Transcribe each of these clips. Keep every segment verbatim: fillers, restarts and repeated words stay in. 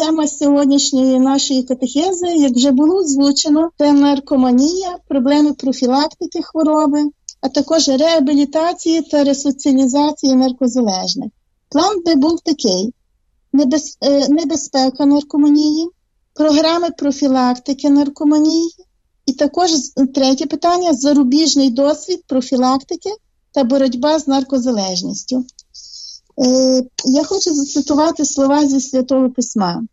тема сьогоднішньої нашої катехези, як вже було озвучено, це наркоманія, проблеми профілактики хвороби, а також реабілітації та ресоціалізації наркозалежних. План би був такий: небез, е, небезпека наркоманії, програми профілактики наркоманії, і також третє питання – зарубіжний досвід профілактики та боротьба з наркозалежністю. Е, я хочу зацитувати слова зі Святого Письма.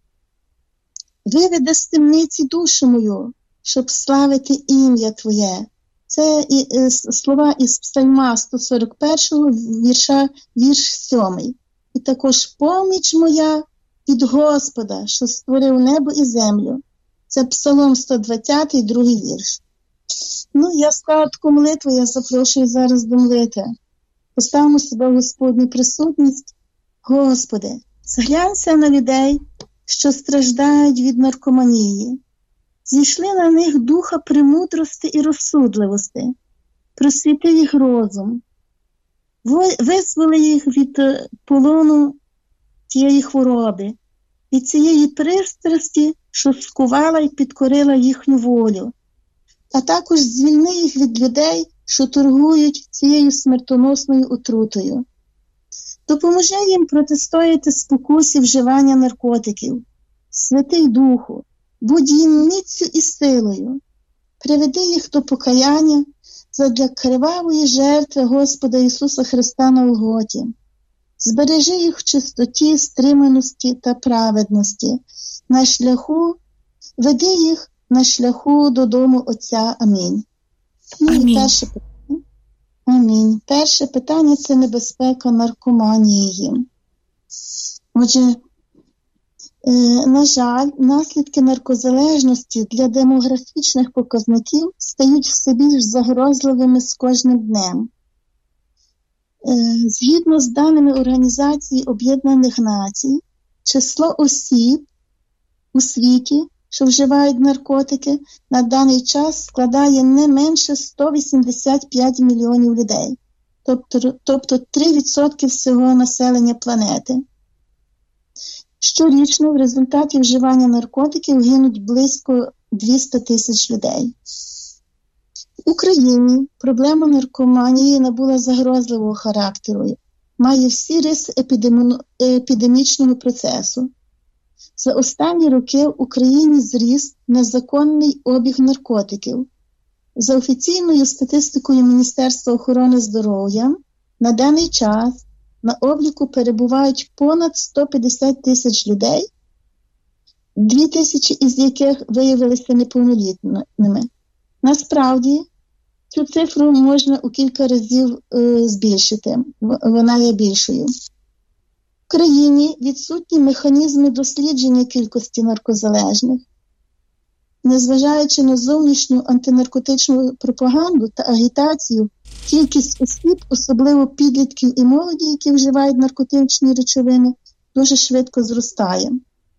«Виведи з темниці душу мою, щоб славити ім'я Твоє». Це і, е, слова із Псальма сто сорок першого, вірша, вірш сьомий. І також поміч моя від Господа, що створив небо і землю. Це Псалом сто двадцятий, другий вірш. Ну, я сказала таку молитву, я запрошую зараз до молитви. Поставимо себе в Господню присутність. Господи, зглянься на людей, що страждають від наркоманії. Зійшли на них духа премудрості і розсудливості. Просвіти їх розум. Визволи їх від полону тієї хвороби, від цієї пристрасті, що скувала і підкорила їхню волю. А також звільни їх від людей, що торгують цією смертоносною отрутою. Допоможи їм протистояти спокусі вживання наркотиків. Святий Духу, будь їм міцю і силою. Приведи їх до покаяння задля кривавої жертви Господа Ісуса Христа на Голгофі. Збережи їх в чистоті, стриманості та праведності. На шляху, веди їх на шляху додому Отця. Амінь. Ну, Амінь. І перше питання. Амінь. Перше питання – це небезпека наркоманії. Отже, е, на жаль, наслідки наркозалежності для демографічних показників стають все більш загрозливими з кожним днем. Е, згідно з даними Організації Об'єднаних Націй, число осіб у світі, що вживають наркотики, на даний час складає не менше сто вісімдесят п'ять мільйонів людей, тобто, тобто три відсотки всього населення планети. Щорічно в результаті вживання наркотиків гинуть близько двісті тисяч людей. В Україні проблема наркоманії набула загрозливого характеру, має всі риси епідеми... епідемічного процесу. За останні роки в Україні зріс незаконний обіг наркотиків. За офіційною статистикою Міністерства охорони здоров'я, на даний час на обліку перебувають понад сто п'ятдесят тисяч людей, дві тисячі із яких виявилися неповнолітніми. Насправді, цю цифру можна у кілька разів е, збільшити, вона є більшою. В країні відсутні механізми дослідження кількості наркозалежних. Незважаючи на зовнішню антинаркотичну пропаганду та агітацію, кількість осіб, особливо підлітків і молоді, які вживають наркотичні речовини, дуже швидко зростає.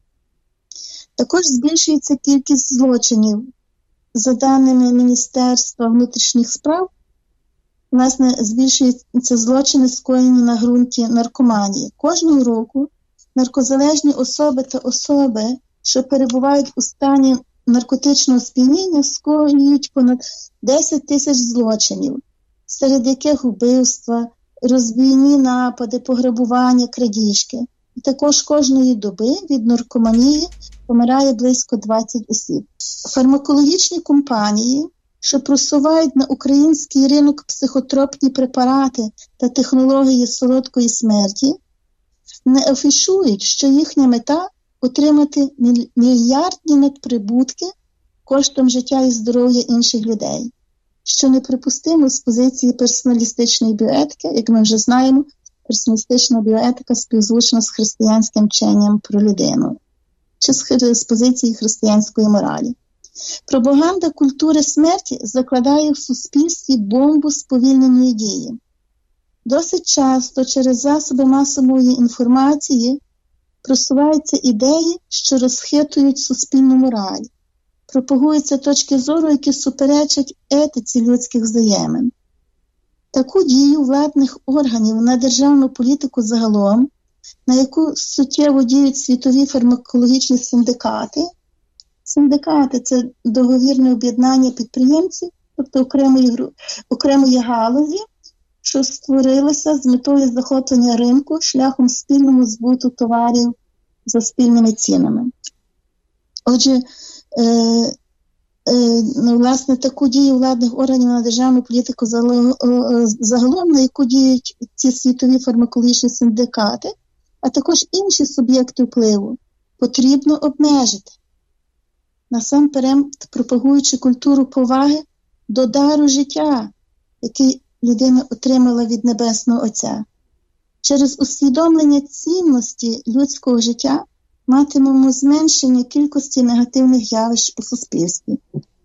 Також збільшується кількість злочинів. За даними Міністерства внутрішніх справ, власне, збільшуються злочини, скоєні на ґрунті наркоманії. Кожного року наркозалежні особи та особи, що перебувають у стані наркотичного сп'яніння, скоюють понад десять тисяч злочинів, серед яких вбивства, розбійні напади, пограбування, крадіжки. І також кожної доби від наркоманії помирає близько двадцять осіб. Фармакологічні компанії, що просувають на український ринок психотропні препарати та технології солодкої смерті, не афішують, що їхня мета – отримати мільярдні надприбутки коштом життя і здоров'я інших людей, що неприпустимо з позиції персоналістичної біоетики. Як ми вже знаємо, персоналістична біоетика співзвучна з християнським вченням про людину, чи з позиції християнської моралі. Пропаганда культури смерті закладає в суспільстві бомбу сповільненої дії. Досить часто через засоби масової інформації просуваються ідеї, що розхитують суспільну мораль. Пропагуються точки зору, які суперечать етиці людських взаємин. Таку дію владних органів на державну політику загалом, на яку суттєво діють світові фармакологічні синдикати. Синдикати – це договірне об'єднання підприємців, тобто окремої, окремої галузі, що створилися з метою захоплення ринку шляхом спільного збуту товарів за спільними цінами. Отже, е, е, ну, власне, таку дію владних органів на державну політику загалом, на яку діють ці світові фармакологічні синдикати, а також інші суб'єкти впливу, потрібно обмежити. Насамперед, пропагуючи культуру поваги до дару життя, який людина отримала від Небесного Отця. Через усвідомлення цінності людського життя матимемо зменшення кількості негативних явищ у суспільстві.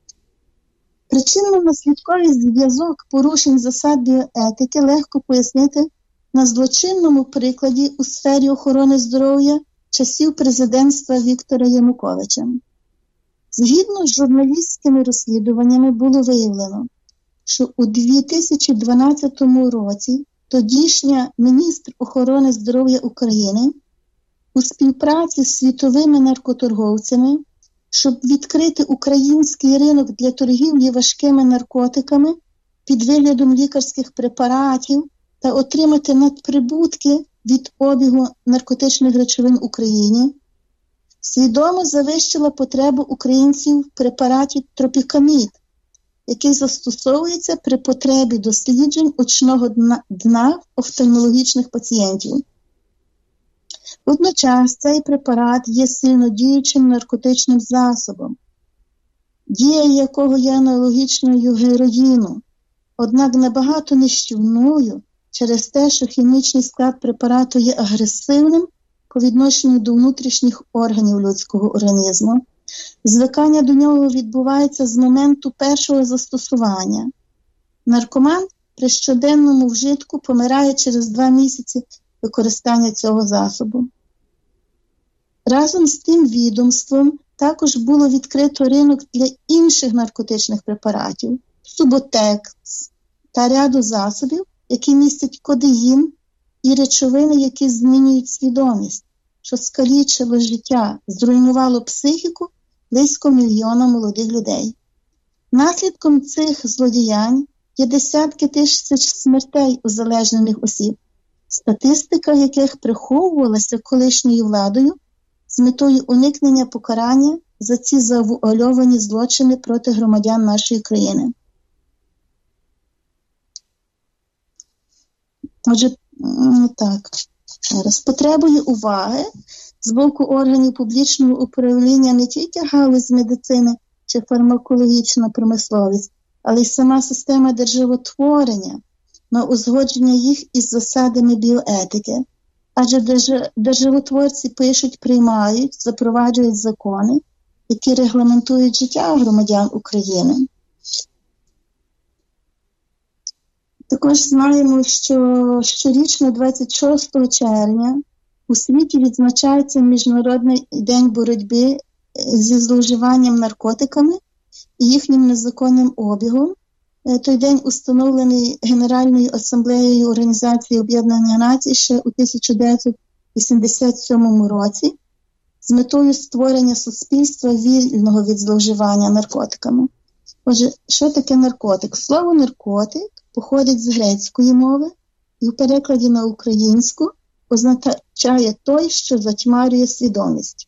Причинно-наслідковий зв'язок порушень засад біоетики легко пояснити на злочинному прикладі у сфері охорони здоров'я часів президентства Віктора Януковича. Згідно з журналістськими розслідуваннями було виявлено, що у дві тисячі дванадцятому році тодішня міністр охорони здоров'я України у співпраці з світовими наркоторговцями, щоб відкрити український ринок для торгівлі важкими наркотиками під виглядом лікарських препаратів та отримати надприбутки від обігу наркотичних речовин в Україні, свідомо завищила потребу українців в препараті тропікамід, який застосовується при потребі досліджень очного дна, дна офтальмологічних пацієнтів. Водночас цей препарат є сильнодіючим наркотичним засобом, дія якого є аналогічною героїну, однак набагато нищівною через те, що хімічний склад препарату є агресивним по відношенню до внутрішніх органів людського організму. Звикання до нього відбувається з моменту першого застосування. Наркоман при щоденному вжитку помирає через два місяці використання цього засобу. Разом з тим відомством також було відкрито ринок для інших наркотичних препаратів, суботекс та ряду засобів, які містять кодеїн і речовини, які змінюють свідомість, що скалічило життя, зруйнувало психіку близько мільйона молодих людей. Наслідком цих злодіянь є десятки тисяч смертей узалежнених осіб, статистика яких приховувалася колишньою владою з метою уникнення покарання за ці завуальовані злочини проти громадян нашої країни. Отже, так, з потребою уваги з боку органів публічного управління не тільки галузь медицини чи фармакологічна промисловість, але й сама система державотворення на узгодження їх із засадами біоетики. Адже державотворці пишуть, приймають, запроваджують закони, які регламентують життя громадян України. Також знаємо, що щорічно двадцять шостого червня у світі відзначається Міжнародний день боротьби зі зловживанням наркотиками і їхнім незаконним обігом. Той день установлений Генеральною асамблеєю Організації Об'єднаних Націй ще у тисяча дев'ятсот вісімдесят сьомому році з метою створення суспільства вільного від зловживання наркотиками. Отже, що таке наркотик? Слово «наркотик» походить з грецької мови і в перекладі на українську означає той, що затьмарює свідомість.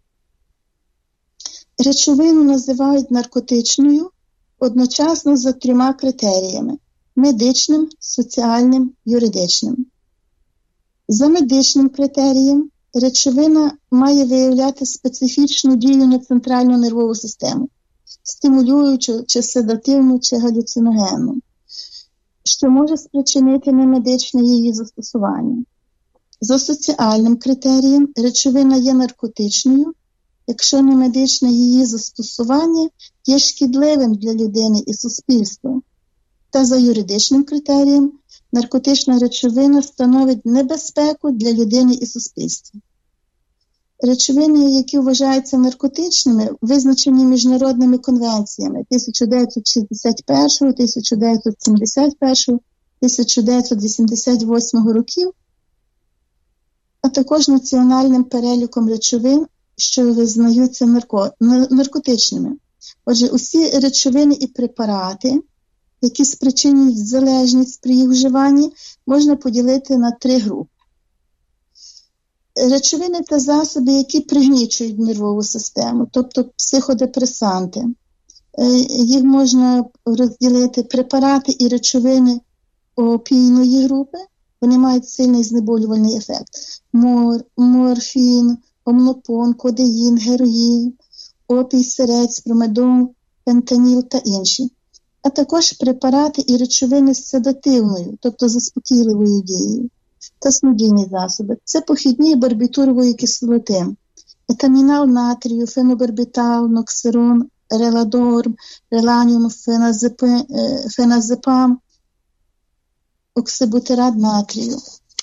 Речовину називають наркотичною одночасно за трьома критеріями – медичним, соціальним, юридичним. За медичним критерієм речовина має виявляти специфічну дію на центральну нервову систему, стимулюючу чи седативну, чи галюциногенну, що може спричинити немедичне її застосування. За соціальним критерієм речовина є наркотичною, якщо немедичне її застосування є шкідливим для людини і суспільства. Та за юридичним критерієм наркотична речовина становить небезпеку для людини і суспільства. Речовини, які вважаються наркотичними, визначені міжнародними конвенціями тисяча дев'ятсот шістдесят першого, тисяча дев'ятсот сімдесят першого, тисяча дев'ятсот вісімдесят восьмого років, а також національним переліком речовин, що визнаються нарко... наркотичними. Отже, усі речовини і препарати, які спричинюють залежність при їх вживанні, можна поділити на три групи. Речовини та засоби, які пригнічують нервову систему, тобто психодепресанти. Їх можна розділити препарати і речовини опійної групи. Вони мають сильний знеболювальний ефект. Мор, морфін, омлопон, кодеїн, героїн, опій, сирець, промедол, фентаніл та інші. А також препарати і речовини з седативною, тобто заспокійливою дією, та снодійні засоби. Це похідні барбітурової кислоти, етамінал натрію, фенобарбітал, ноксирон, реладорм, реланіум, феназепам, оксибутерат натрію.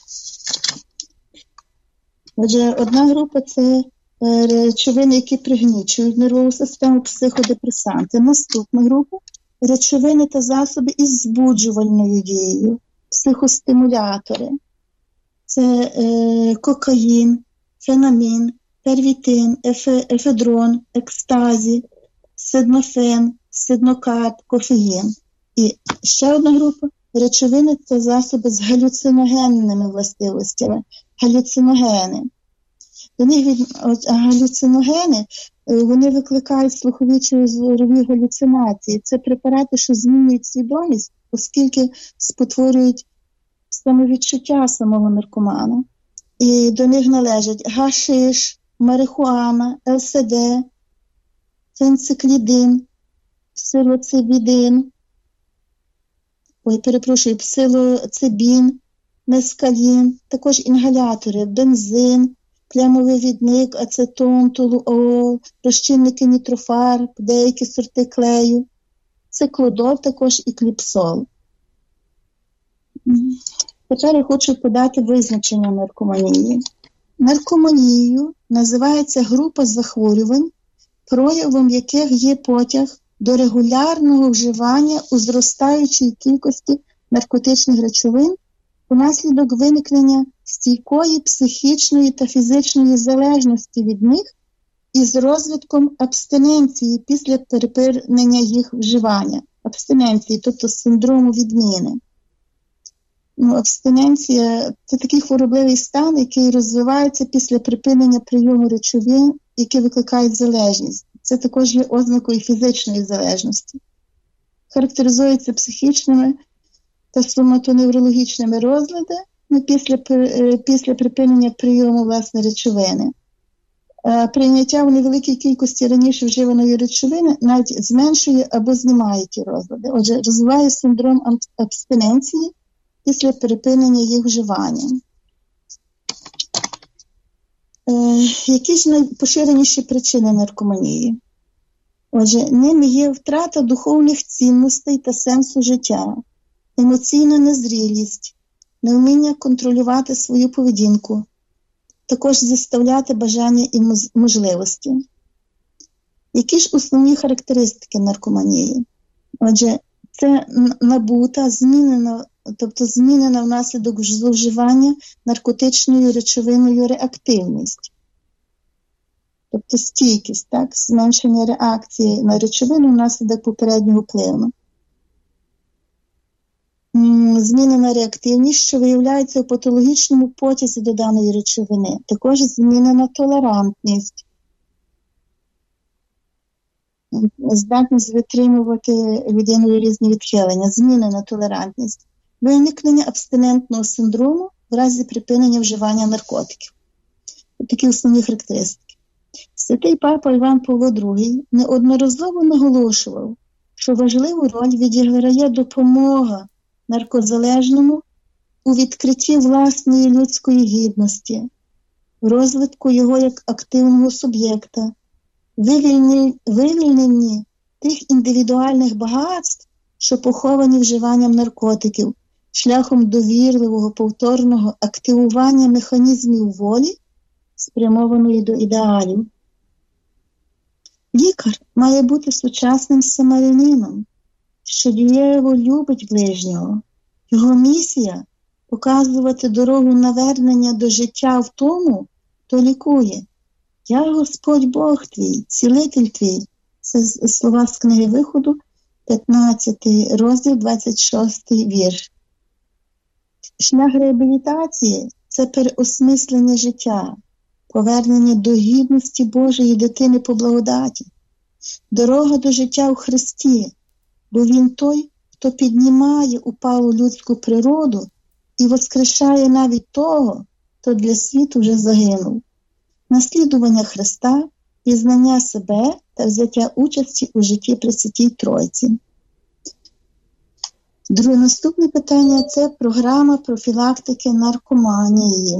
Отже, одна група – це речовини, які пригнічують нервову систему, психодепресанти. Наступна група – речовини та засоби із збуджувальною дією, психостимулятори. Це е, кокаїн, фенамін, первітин, ефе, ефедрон, екстазі, сиднофен, сиднокат, кофеїн. І ще одна група – речовини та засоби з галюциногенними властивостями, галюциногени. До них від... галюциногени, вони викликають слухові чи зорові галюцинації. Це препарати, що змінюють свідомість, оскільки спотворюють самовідчуття самого наркомана. І до них належать гашиш, марихуана, ел ес де, фенциклідин, псилоцибідин, ой, перепрошую, псилоцибін, мескалін, також інгалятори, бензин, плямовивідник, ацетон, толуол, розчинники нітрофарб, деякі сорти клею, циклодол також і кліпсол. Тепер я хочу подати визначення наркоманії. Наркоманією називається група захворювань, проявом яких є потяг до регулярного вживання у зростаючій кількості наркотичних речовин внаслідок виникнення стійкої психічної та фізичної залежності від них із розвитком абстиненції після припинення їх вживання. Абстиненції, тобто синдрому відміни. Ну, абстиненція – це такий хворобливий стан, який розвивається після припинення прийому речовин, які викликають залежність. Це також є ознакою фізичної залежності. Характеризується психічними та соматоневрологічними розладами після, після припинення прийому власне речовини. Прийняття у невеликій кількості раніше вживаної речовини навіть зменшує або знімає ті розлади. Отже, розвиває синдром абстиненції після припинення їх вживання. Е, які ж найпоширеніші причини наркоманії? Отже, ними є втрата духовних цінностей та сенсу життя, емоційна незрілість, невміння контролювати свою поведінку, також заставляти бажання і можливості. Які ж основні характеристики наркоманії? Отже, це набута, змінена, тобто змінена внаслідок зловживання наркотичною речовиною реактивність. Тобто стійкість, так, зменшення реакції на речовину внаслідок попереднього впливу. Змінена реактивність, що виявляється у патологічному потязі до даної речовини. Також змінена толерантність. Здатність витримувати людиною різні відхилення. Змінена толерантність. Виникнення абстинентного синдрому в разі припинення вживання наркотиків. Такі основні характеристики. Святий Папа Іван Павло другий неодноразово наголошував, що важливу роль відіграє допомога наркозалежному у відкритті власної людської гідності, в розвитку його як активного суб'єкта, вивільненні тих індивідуальних багатств, що поховані вживанням наркотиків, шляхом довірливого повторного активування механізмів волі, спрямованої до ідеалів. Лікар має бути сучасним самарянином, що дієво любить ближнього. Його місія показувати дорогу навернення до життя в тому, хто лікує. Я Господь Бог твій, цілитель твій. Це слова з книги Виходу, п'ятнадцятий розділ, двадцять шостий вірш. Шлях реабілітації – це переосмислення життя, повернення до гідності Божої дитини по благодаті, дорога до життя у Христі, бо Він той, хто піднімає упалу людську природу і воскрешає навіть того, хто для світу вже загинув. Наслідування Христа, пізнання себе та взяття участі у житті Пресвятій Тройці. Друге, наступне питання – це програма профілактики наркоманії.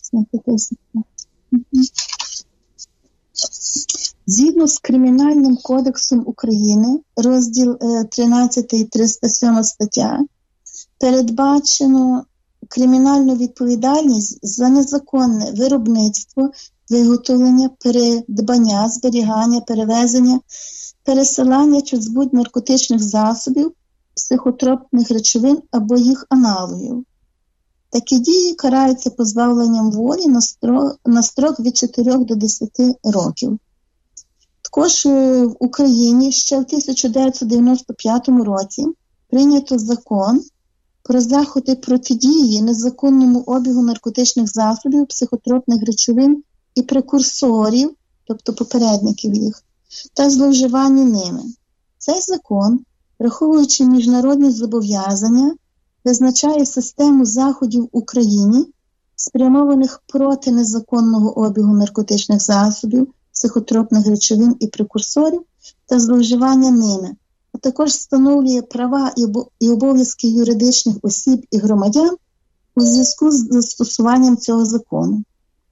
Згідно з Кримінальним кодексом України, розділ тринадцятий, триста сьома стаття, передбачено кримінальну відповідальність за незаконне виробництво, виготовлення, передбання, зберігання, перевезення, пересилання чи збут наркотичних засобів, психотропних речовин або їх аналогів. Такі дії караються позбавленням волі на строк, на строк від чотирьох до десяти років. Також в Україні ще в тисяча дев'ятсот дев'яносто п'ятому році прийнято закон про заходи протидії незаконному обігу наркотичних засобів, психотропних речовин і прекурсорів, тобто попередників їх, та зловживання ними. Цей закон, враховуючи міжнародні зобов'язання, визначає систему заходів в Україні, спрямованих проти незаконного обігу наркотичних засобів, психотропних речовин і прекурсорів та зловживання ними, а також встановлює права і обов'язки юридичних осіб і громадян у зв'язку з застосуванням цього закону.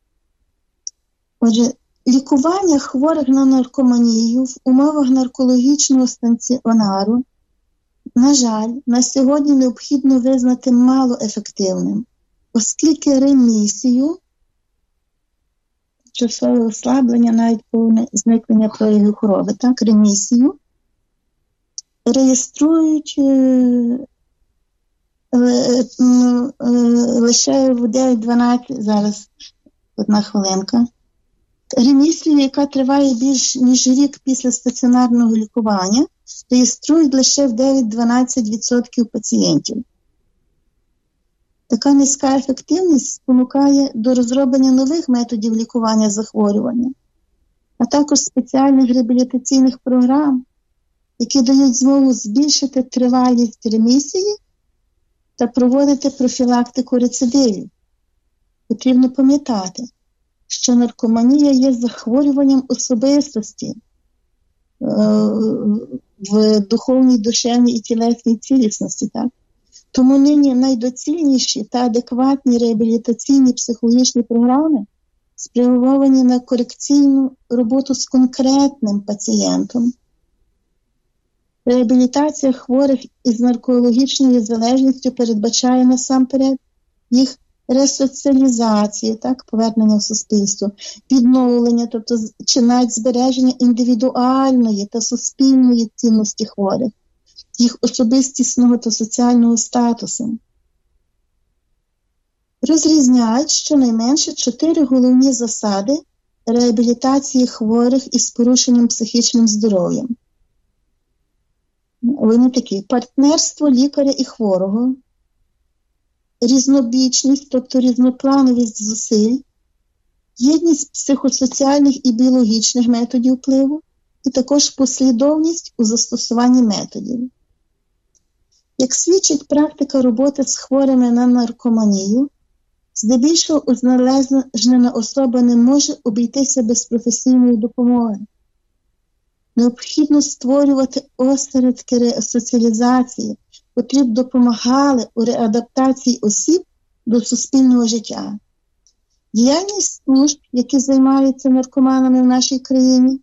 Отже, лікування хворих на наркоманію в умовах наркологічного станціонару, на жаль, на сьогодні необхідно визнати малоефективним, оскільки ремісію, часове ослаблення, навіть повне зникнення проявів хвороби, так, ремісію, реєструють е, е, е, лише в дев'ять дванадцять, зараз одна хвилинка, ремісію, яка триває більш ніж рік після стаціонарного лікування, реєструють лише в дев'ять-дванадцять відсотків пацієнтів. Така низька ефективність спонукає до розроблення нових методів лікування захворювання, а також спеціальних реабілітаційних програм, які дають змогу збільшити тривалість ремісії та проводити профілактику рецидивів. Потрібно пам'ятати, що наркоманія є захворюванням особистості в духовній, душевній і тілесній цілісності. Так? Тому нині найдоцільніші та адекватні реабілітаційні психологічні програми спрямовані на корекційну роботу з конкретним пацієнтом. Реабілітація хворих із наркологічною залежністю передбачає насамперед їх ресоціалізацію, так, повернення в суспільство, відновлення, тобто чи навіть збереження індивідуальної та суспільної цінності хворих, їх особистісного та соціального статусу. Розрізняють щонайменше чотири головні засади реабілітації хворих із порушенням психічним здоров'ям. Вони такі: партнерство лікаря і хворого, різнобічність, тобто різноплановість зусиль, єдність психосоціальних і біологічних методів впливу, і також послідовність у застосуванні методів. Як свідчить практика роботи з хворими на наркоманію, здебільшого уналежнена особа не може обійтися без професійної допомоги. Необхідно створювати осередки реасоціалізації, котрі б допомагали у реадаптації осіб до суспільного життя. Діяльність служб, які займаються наркоманами в нашій країні,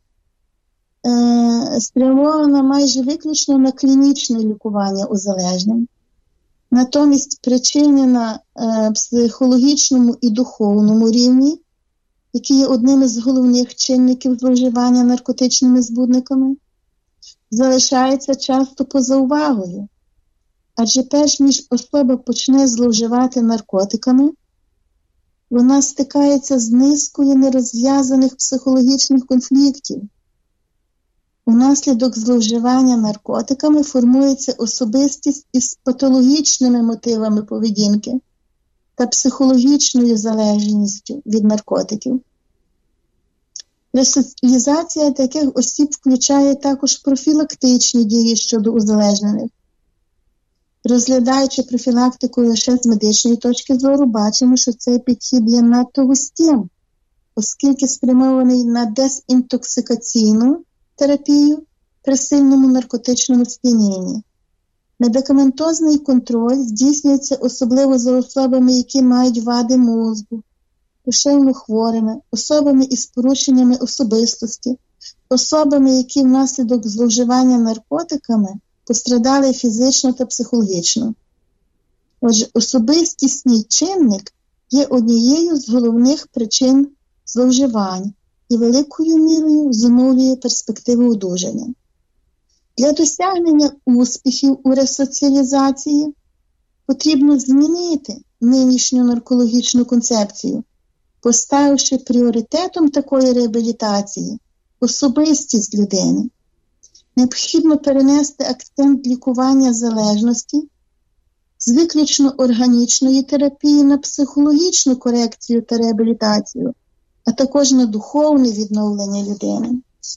спрямована майже виключно на клінічне лікування узалежнень. Натомість причини на психологічному і духовному рівні, які є одним із головних чинників зловживання наркотичними збудниками, залишаються часто поза увагою. Адже перш ніж особа почне зловживати наркотиками, вона стикається з низкою нерозв'язаних психологічних конфліктів. Унаслідок зловживання наркотиками формується особистість із патологічними мотивами поведінки та психологічною залежністю від наркотиків. Ресоціалізація таких осіб включає також профілактичні дії щодо узалежнених. Розглядаючи профілактику лише з медичної точки зору, бачимо, що цей підхід є надто вузьким, оскільки спрямований на дезінтоксикаційну терапію при сильному наркотичному сп'янінні. Медикаментозний контроль здійснюється особливо за особами, які мають вади мозку, душевно хворими, особами із порушеннями особистості, особами, які внаслідок зловживання наркотиками пострадали фізично та психологічно. Отже, особистісний чинник є однією з головних причин зловживань і великою мірою зумовлює перспективу одужання. Для досягнення успіхів у ресоціалізації потрібно змінити нинішню наркологічну концепцію, поставивши пріоритетом такої реабілітації особистість людини. Необхідно перенести акцент лікування залежності з виключно органічної терапії на психологічну корекцію та реабілітацію, а також на духовне відновлення людини.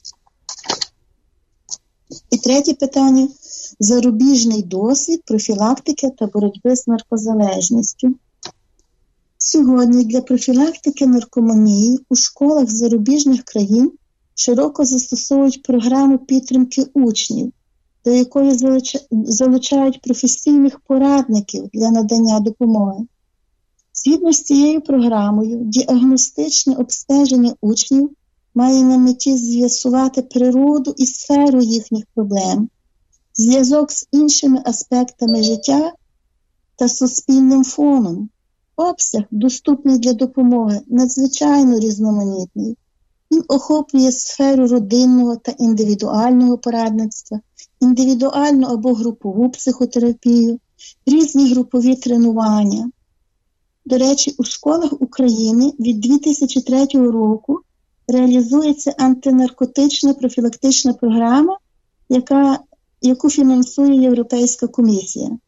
І третє питання – зарубіжний досвід профілактики та боротьби з наркозалежністю. Сьогодні для профілактики наркоманії у школах зарубіжних країн широко застосовують програму підтримки учнів, до якої залучають професійних порадників для надання допомоги. Згідно з цією програмою, діагностичне обстеження учнів має на меті з'ясувати природу і сферу їхніх проблем, зв'язок з іншими аспектами життя та суспільним фоном. Обсяг, доступний для допомоги, надзвичайно різноманітний. Він охоплює сферу родинного та індивідуального порадництва, індивідуальну або групову психотерапію, різні групові тренування. До речі, у школах України від дві тисячі третього року реалізується антинаркотична профілактична програма, яка, яку фінансує Європейська комісія.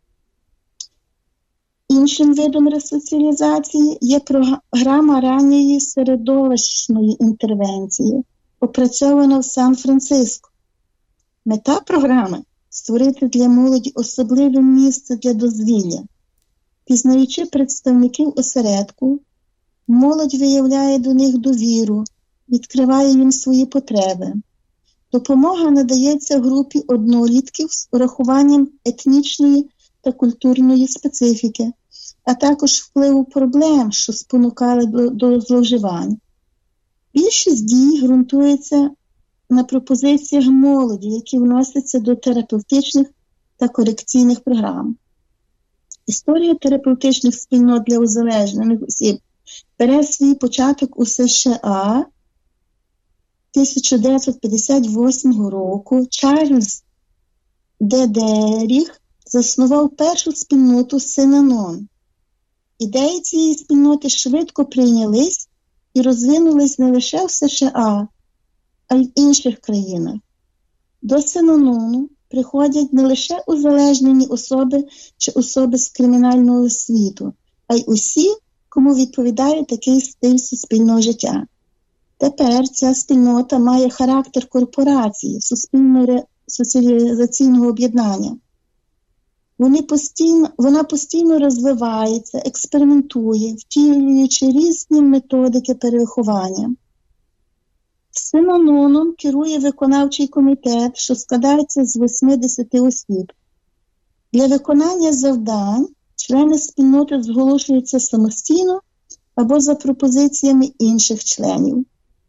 Іншим видом ресоціалізації є програма ранньої середовищної інтервенції, опрацьована в Сан-Франциско. Мета програми – створити для молоді особливе місце для дозвілля. Пізнаючи представників осередку, молодь виявляє до них довіру, відкриває їм свої потреби. Допомога надається групі однолітків з урахуванням етнічної та культурної специфіки, а також впливу проблем, що спонукали до, до зловживань. Більшість дій ґрунтується на пропозиціях молоді, які вносяться до терапевтичних та корекційних програм. Історія терапевтичних спільнот для узалежнених осіб бере свій початок у США тисяча дев'ятсот п'ятдесят восьмого року. Чарльз Д. Дерріх заснував першу спільноту Син-Анон. Ідеї цієї спільноти швидко прийнялись і розвинулись не лише в США, а й в інших країнах. До Син-Анону приходять не лише узалежнені особи чи особи з кримінального світу, а й усі, кому відповідає такий стиль суспільного життя. Тепер ця спільнота має характер корпорації, суспільного соціалізаційного об'єднання. Вони постійно, вона постійно розвивається, експериментує, втілюючи різні методики перевиховання. Син-Аноном керує виконавчий комітет, що складається з восьмидесяти осіб. Для виконання завдань члени спільноти зголошуються самостійно або за пропозиціями інших членів.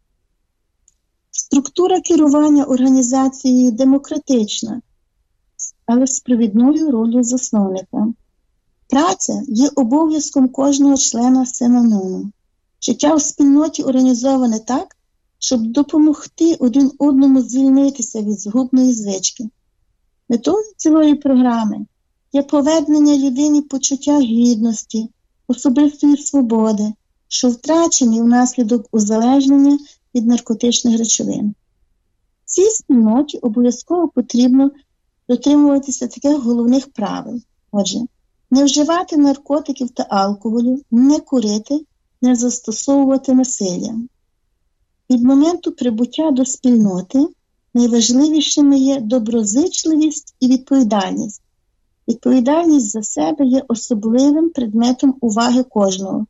Структура керування організацією демократична, але з провідною ролью засновника. Праця є обов'язком кожного члена Син-Анону. Життя в спільноті організоване так, щоб допомогти один одному звільнитися від згубної звички. Метою цілої програми є повернення людині почуття гідності, особистої свободи, що втрачені внаслідок узалежнення від наркотичних речовин. Цій спільноті обов'язково потрібно дотримуватися таких головних правил. Отже, не вживати наркотиків та алкоголю, не курити, не застосовувати насилля. Від моменту прибуття до спільноти найважливішими є доброзичливість і відповідальність. Відповідальність за себе є особливим предметом уваги кожного.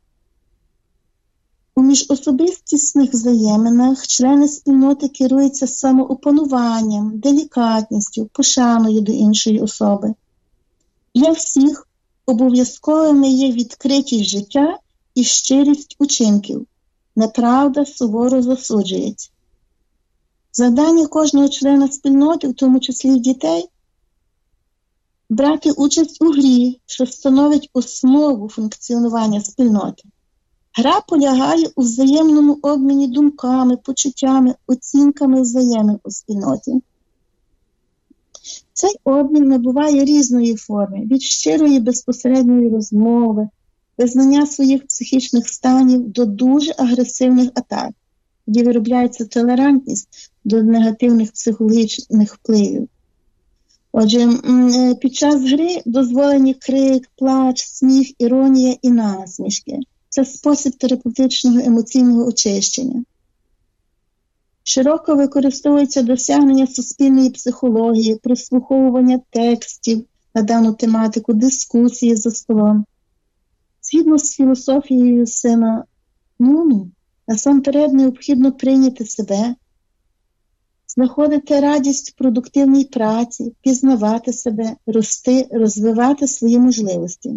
У міжособистісних взаєминах члени спільноти керуються самоопануванням, делікатністю, пошаною до іншої особи. Для всіх обов'язковими є відкритість життя і щирість учинків. Неправда суворо засуджується. Завдання кожного члена спільноти, в тому числі й дітей, брати участь у грі, що становить основу функціонування спільноти. Гра полягає у взаємному обміні думками, почуттями, оцінками взаємин у спільноті. Цей обмін набуває різної форми, від щирої безпосередньої розмови, визнання своїх психічних станів до дуже агресивних атак, де виробляється толерантність до негативних психологічних впливів. Отже, під час гри дозволені крик, плач, сміх, іронія і насмішки. Це спосіб терапевтичного емоційного очищення. Широко використовується досягнення суспільної психології, прослуховування текстів на дану тематику, дискусії за столом. Згідно з філософією сина Нуну, насамперед необхідно прийняти себе, знаходити радість в продуктивній праці, пізнавати себе, рости, розвивати свої можливості.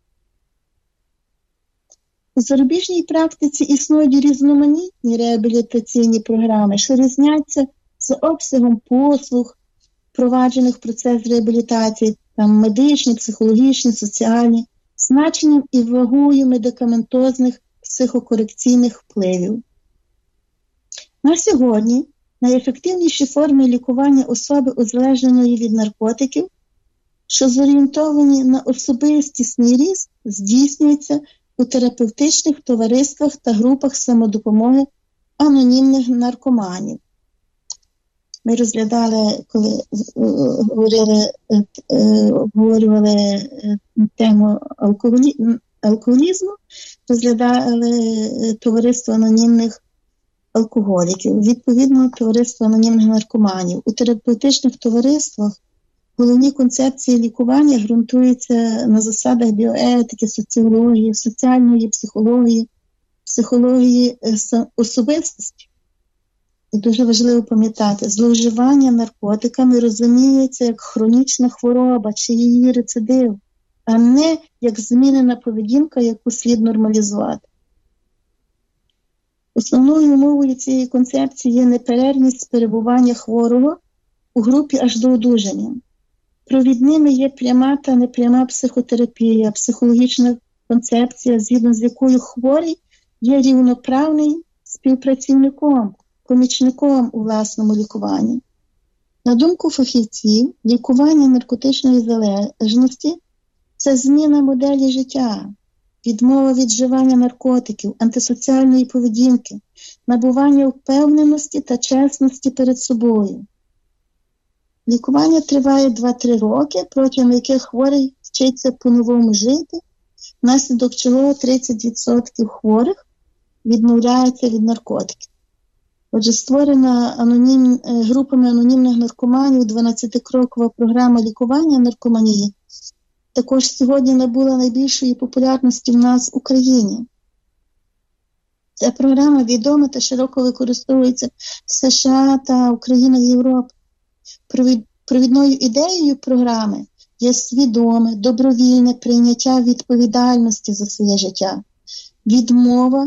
У зарубіжній практиці існують різноманітні реабілітаційні програми, що різняться за обсягом послуг, впроваджених в процес реабілітації, там медичні, психологічні, соціальні, значенням і вагою медикаментозних психокорекційних впливів. На сьогодні найефективніші форми лікування особи, узалежненої від наркотиків, що зорієнтовані на особистісний ріст, здійснюються у терапевтичних товариствах та групах самодопомоги анонімних наркоманів. Ми розглядали, коли говорили, обговорювали тему алкоголі... алкоголізму, розглядали товариство анонімних алкоголіків, відповідно товариство анонімних наркоманів. У терапевтичних товариствах головні концепції лікування ґрунтуються на засадах біоетики, соціології, соціальної психології, психології особистості. І дуже важливо пам'ятати, зловживання наркотиками розуміється як хронічна хвороба чи її рецидив, а не як змінена поведінка, яку слід нормалізувати. Основною умовою цієї концепції є неперервність перебування хворого у групі аж до одужання. Провідними є пряма та непряма психотерапія, психологічна концепція, згідно з якою хворий є рівноправним співпрацівником, помічником у власному лікуванні. На думку фахівців, лікування наркотичної залежності – це зміна моделі життя, відмова від вживання наркотиків, антисоціальної поведінки, набування впевненості та чесності перед собою. Лікування триває два-три роки, протягом яких хворий вчиться по-новому жити, внаслідок чого тридцять відсотків хворих відмовляються від наркотиків. Отже, створена анонім... групами анонімних наркоманів дванадцятикрокова програма лікування наркоманії також сьогодні набула найбільшої популярності в нас в Україні. Ця програма відома та широко використовується в США та Українах і Європі. Провідною ідеєю програми є свідоме, добровільне прийняття відповідальності за своє життя, відмова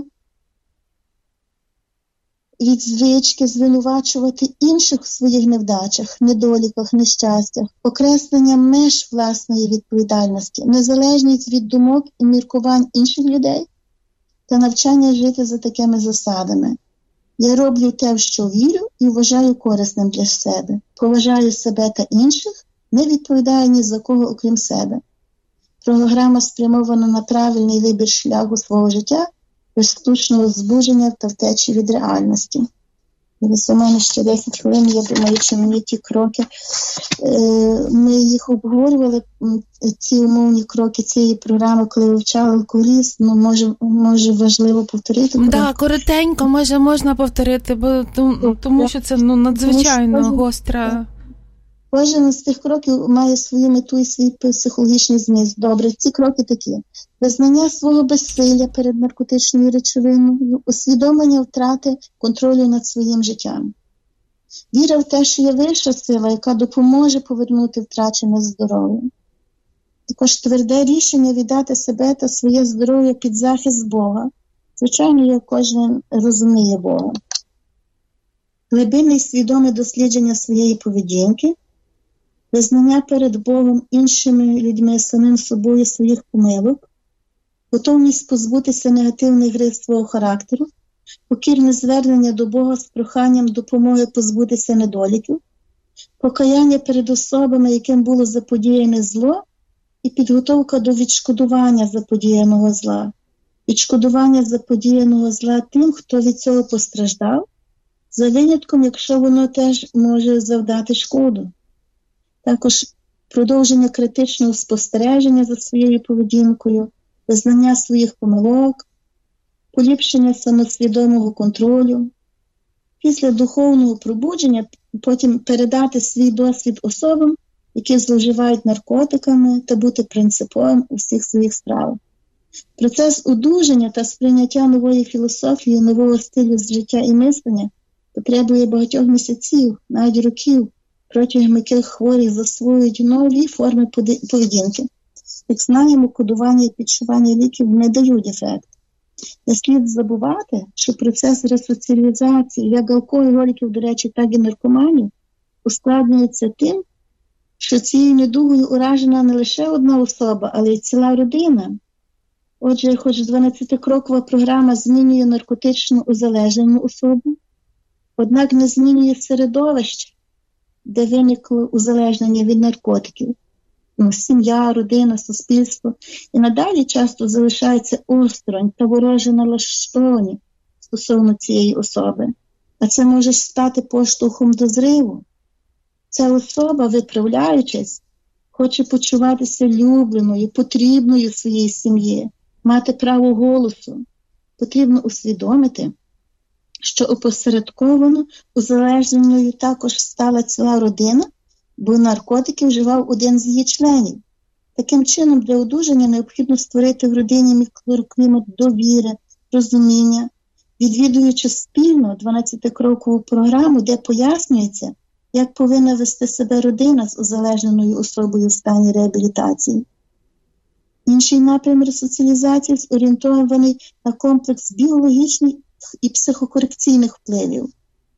від звички звинувачувати інших в своїх невдачах, недоліках, нещастях, окреслення меж власної відповідальності, незалежність від думок і міркувань інших людей та навчання жити за такими засадами. Я роблю те, в що вірю і вважаю корисним для себе. Поважаю себе та інших, не відповідає ні за кого, окрім себе. Програма спрямована на правильний вибір шляху свого життя, без штучного збудження та втечі від реальності. Дивіться, у мене ще десять хвилин, я думаю, що мені ті кроки, ми їх обговорювали, ці умовні кроки цієї програми, коли вивчали алкоголізм, ну, може, може важливо повторити. Так, да, коротенько, може, можна повторити, бо тому що це ну, надзвичайно кожен, гостра. Кожен з цих кроків має свою мету і свій психологічний зміст. Добре, ці кроки такі. Визнання свого безсилля перед наркотичною речовиною, усвідомлення втрати контролю над своїм життям. Віра в те, що є вища сила, яка допоможе повернути втрачене здоров'я. Також тверде рішення віддати себе та своє здоров'я під захист Бога. Звичайно, як кожен розуміє Бога. Глибинне і свідоме дослідження своєї поведінки, визнання перед Богом, іншими людьми, самим собою своїх помилок, готовність позбутися негативних рис свого характеру, покірне звернення до Бога з проханням допомоги позбутися недоліків, покаяння перед особами, яким було заподіяне зло, і підготовка до відшкодування заподіяного зла. Відшкодування заподіяного зла тим, хто від цього постраждав, за винятком, якщо воно теж може завдати шкоду. Також продовження критичного спостереження за своєю поведінкою, визнання своїх помилок, поліпшення самосвідомого контролю. Після духовного пробудження потім передати свій досвід особам, які зловживають наркотиками, та бути принциповим у всіх своїх справах. Процес одужання та сприйняття нової філософії, нового стилю з життя і мислення потребує багатьох місяців, навіть років, протягом яких хворі засвоюють нові форми поведінки. Як знаємо, кодування і підшивання ліків не дають ефект. Не слід забувати, що процес ресоціалізації, як алкоголіків, до речі, так і наркоманів, ускладнюється тим, що цією недугою уражена не лише одна особа, але й ціла родина. Отже, хоч дванадцятикрокова програма змінює наркотично узалежнену особу, однак не змінює середовище, де виникло узалежнення від наркотиків. Ну, сім'я, родина, суспільство і надалі часто залишаються осторонь та вороже налаштовані стосовно цієї особи. А це може стати поштовхом до зриву. Ця особа, виправляючись, хоче почуватися любленою, потрібною своїй сім'ї, мати право голосу. Потрібно усвідомити, що опосередковано узалежненою також стала ціла родина, бо наркотики вживав один з її членів. Таким чином, для одужання необхідно створити в родині мікроклімат довіри, розуміння, відвідуючи спільно дванадцятикрокову програму, де пояснюється, як повинна вести себе родина з узалежненою особою в стані реабілітації. Інший напрям ресоціалізації зорієнтований на комплекс біологічних і психокорекційних впливів.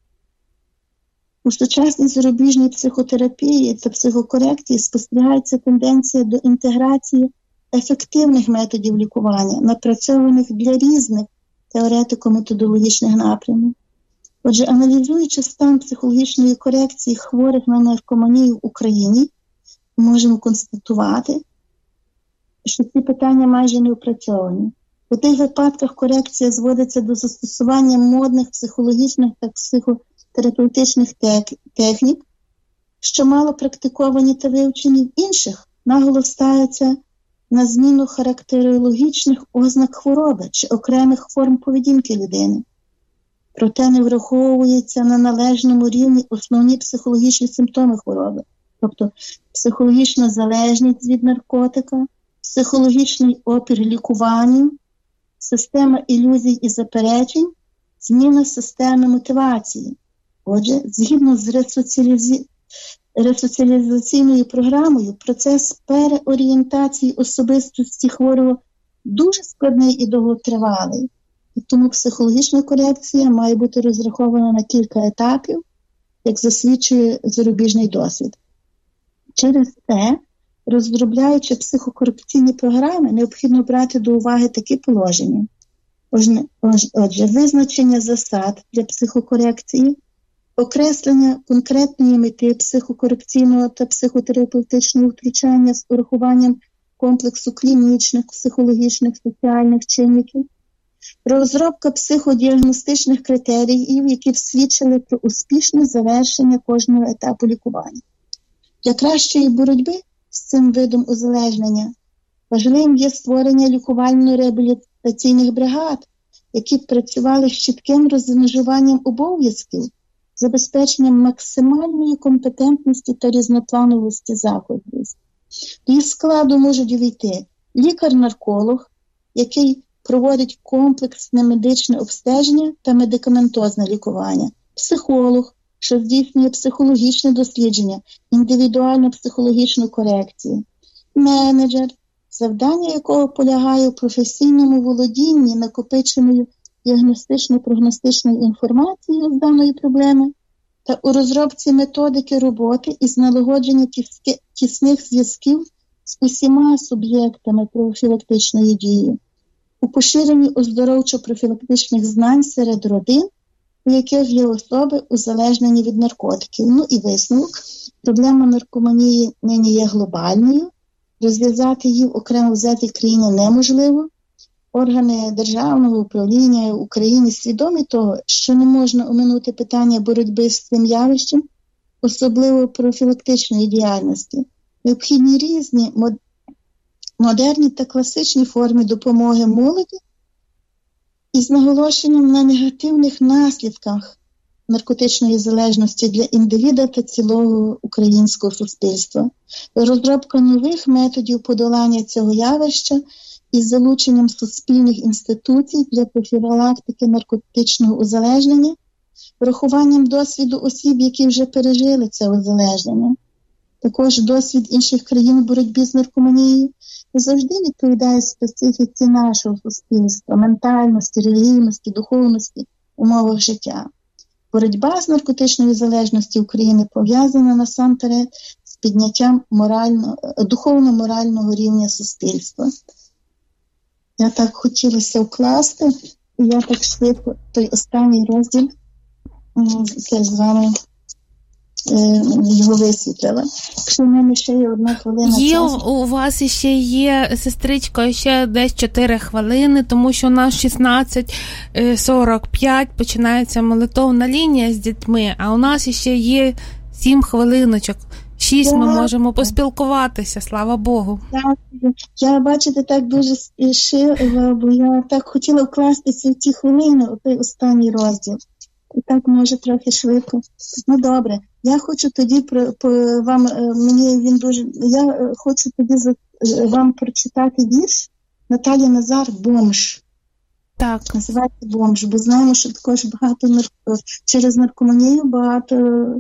У сучасній зарубіжній психотерапії та психокорекції спостерігається тенденція до інтеграції ефективних методів лікування, напрацьованих для різних теоретико-методологічних напрямів. Отже, аналізуючи стан психологічної корекції хворих на наркоманію в Україні, можемо констатувати, що ці питання майже не опрацьовані. У тих випадках корекція зводиться до застосування модних психологічних та психотерапевтичних технік, що мало практиковані та вивчені. В інших наголос ставиться на зміну характерологічних ознак хвороби чи окремих форм поведінки людини. Проте не враховується на належному рівні основні психологічні симптоми хвороби, тобто психологічна залежність від наркотика, психологічний опір лікуванню, система ілюзій і заперечень, зміна системи мотивації. Отже, згідно з ресоціалізі... ресоціалізаційною програмою, процес переорієнтації особистості хворого дуже складний і довготривалий. І тому психологічна корекція має бути розрахована на кілька етапів, як засвідчує зарубіжний досвід. Через це, розробляючи психокорекційні програми, необхідно брати до уваги такі положення. Отже, визначення засад для психокорекції, окреслення конкретної мети психокорекційного та психотерапевтичного втручання з урахуванням комплексу клінічних, психологічних, соціальних чинників, розробка психодіагностичних критеріїв, які б свідчили про успішне завершення кожного етапу лікування. Для кращої боротьби з цим видом узалежнення важливим є створення лікувально-реабілітаційних бригад, які б працювали з чітким розмежуванням обов'язків, забезпеченням максимальної компетентності та різноплановості заходів. До їх складу можуть увійти лікар-нарколог, який проводить комплексне медичне обстеження та медикаментозне лікування, психолог, що здійснює психологічне дослідження, індивідуальну психологічну корекцію, менеджер, завдання якого полягає у професійному володінні накопиченою діагностично-прогностичною інформацією з даної проблеми та у розробці методики роботи із налагодження тісних зв'язків з усіма суб'єктами профілактичної дії, у поширенні оздоровчо-профілактичних знань серед родин, у яких є особи узалежнені від наркотиків. Ну і висновок. Проблема наркоманії нині є глобальною. Розв'язати її в окремо взятій країні неможливо. Органи державного управління в Україні свідомі того, що не можна оминути питання боротьби з цим явищем, особливо профілактичної діяльності. Необхідні різні модерні та класичні форми допомоги молоді із наголошенням на негативних наслідках наркотичної залежності для індивіда та цілого українського суспільства. Розробка нових методів подолання цього явища із залученням суспільних інституцій для профілактики наркотичного узалежнення, врахуванням досвіду осіб, які вже пережили це узалежнення. Також досвід інших країн в боротьбі з наркоманією завжди відповідає специфіці нашого суспільства, ментальності, релігійності, духовності, умовах життя. Боротьба з наркотичною залежністю України пов'язана насамперед з підняттям морально, духовно-морального рівня суспільства. Я так хотілося вкласти, і я так швидко той останній розділ це з вами його висвітлила. Якщо в мене ще є одна хвилина є, часу. У вас ще є, сестричко, ще десь чотири хвилини, тому що у нас шістнадцять сорок п'ять починається молитовна лінія з дітьми, а у нас ще є сім хвилиночок. Шість ми можемо поспілкуватися, слава Богу. Дякую. Я, бачите, так дуже спішила, бо я так хотіла вкластися в ті хвилини, у той останній розділ. І так, може, трохи швидко. Ну, добре. Я хочу тоді про, по, вам, мені він дуже, я хочу тоді за, вам прочитати вірш Наталі Назар «Бомж». Так. Називається «Бомж», бо знаємо, що також багато нарко... через наркоманію багато,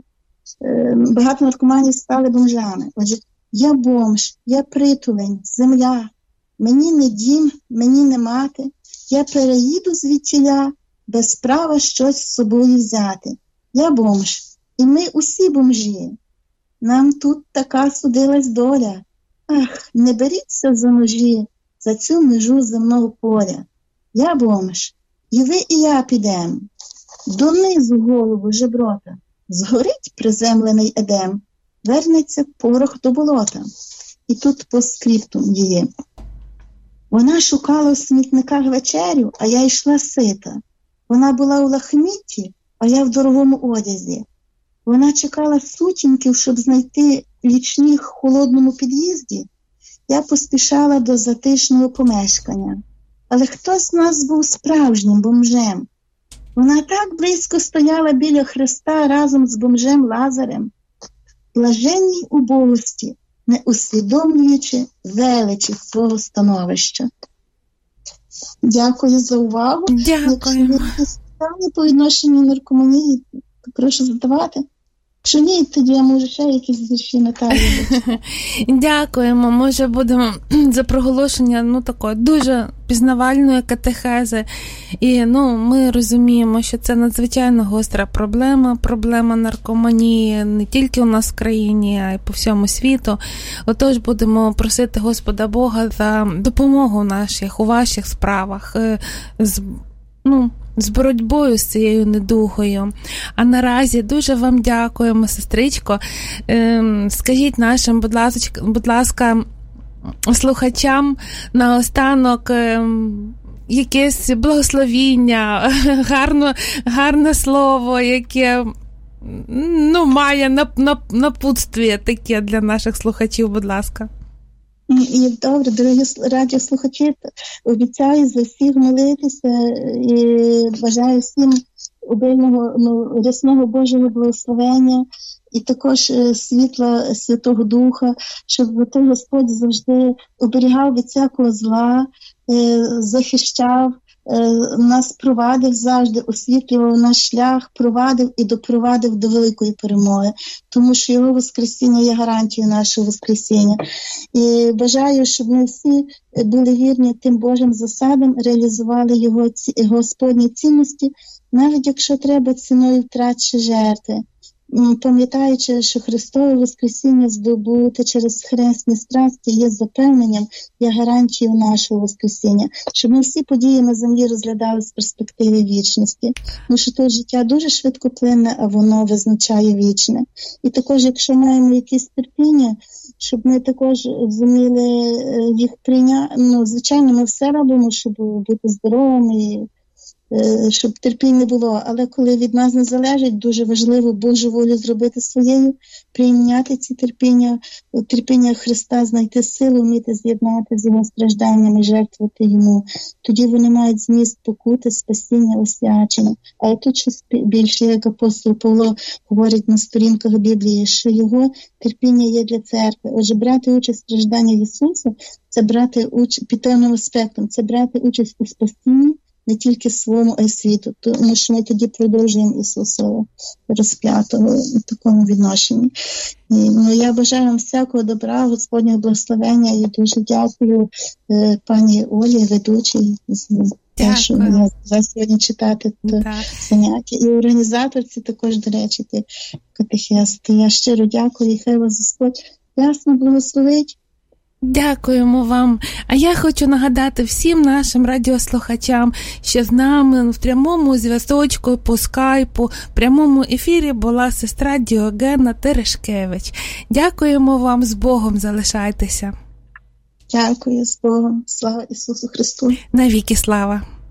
багато наркоманів стали бомжами. Отже, я бомж, я притулень, земля, мені не дім, мені не мати, я переїду звідтіля, без права щось з собою взяти. Я бомж, і ми усі бомжі. Нам тут така судилась доля. Ах, не беріться за ножі, за цю межу земного поля. Я бомж, і ви, і я підем. Донизу голову жеброта, згорить приземлений едем, вернеться порох до болота. І тут по скриптум її. Вона шукала у смітниках вечерю, а я йшла сита. Вона була у лахмітті, а я в дорогому одязі. Вона чекала сутінків, щоб знайти лічних в холодному під'їзді. Я поспішала до затишного помешкання. Але хто з нас був справжнім бомжем? Вона так близько стояла біля Христа разом з бомжем Лазарем, блаженній убогості, не усвідомлюючи величі свого становища. Дякую за увагу. Дякую. Якщо є якісь питання по відношенню наркоманії, то прошу задавати. Якщо ні, тоді я можу ще якісь вірші Наталі. Дякуємо. Може будемо за проголошення ну такої дуже пізнавальної катехези. І ну ми розуміємо, що це надзвичайно гостра проблема, проблема наркоманії не тільки у нас в країні, а й по всьому світу. Отож будемо просити Господа Бога за допомогу в наших, у ваших справах, з ну, з боротьбою з цією недугою. А наразі дуже вам дякуємо, сестричко. Ем, скажіть нашим, будь ласка, будь ласка, слухачам наостанок ем, якесь благословіння, гарно, гарне слово, яке, ну, має нап, нап, напутствие таке для наших слухачів, будь ласка. І добре, дорогі радіослухачі, обіцяю за всіх молитися і бажаю всім обильного, ну, рясного Божого благословення і також світла Святого Духа, щоб той Господь завжди оберігав від всякого зла, захищав, нас провадив завжди, освітлював наш шлях, провадив і допровадив до великої перемоги, тому що Його Воскресіння є гарантією нашого Воскресіння. І бажаю, щоб ми всі були вірні тим Божим засадам, реалізували Його Господні цінності, навіть якщо треба ціною втрати жертви. Пам'ятаючи, що Христове Воскресіння здобути через хресні страсті є запевненням, є гарантією нашого Воскресіння, щоб ми всі події на землі розглядали з перспективи вічності. Тому що тут життя дуже швидко плине, а воно визначає вічне. І також, якщо маємо якісь терпіння, щоб ми також зуміли їх прийняти, ну, звичайно, ми все робимо, щоб бути здоровими, щоб терпінь не було, але коли від нас не залежить, дуже важливо Божу волю зробити своєю, прийняти ці терпіння, терпіння Христа, знайти силу, вміти з'єднати з Його стражданнями, жертвувати Йому. Тоді вони мають зміст покути, спасіння, освячення. А тут щось більше, як апостол Павло говорить на сторінках Біблії, що Його терпіння є для церкви. Отже, брати участь в стражданнях Ісуса – це брати участь, під певним аспектом, це брати участь у спасінні, не тільки своєму, а й світу, тому що ми тоді продовжуємо Ісуса розп'ятого в такому відношенні. І, ну, я бажаю вам всякого добра, Господнього благословення, і дуже дякую е, пані Олі, ведучій, за те, що я за сьогодні читати то заняття. І організаторці також, до речі, ти катехести. Я щиро дякую, і хай вас Господь ясно благословить. Дякуємо вам. А я хочу нагадати всім нашим радіослухачам, що з нами в прямому зв'язочку по скайпу, в прямому ефірі була сестра Діогена Терешкевич. Дякуємо вам, з Богом залишайтеся. Дякую, з Богом. Слава Ісусу Христу. Навіки слава.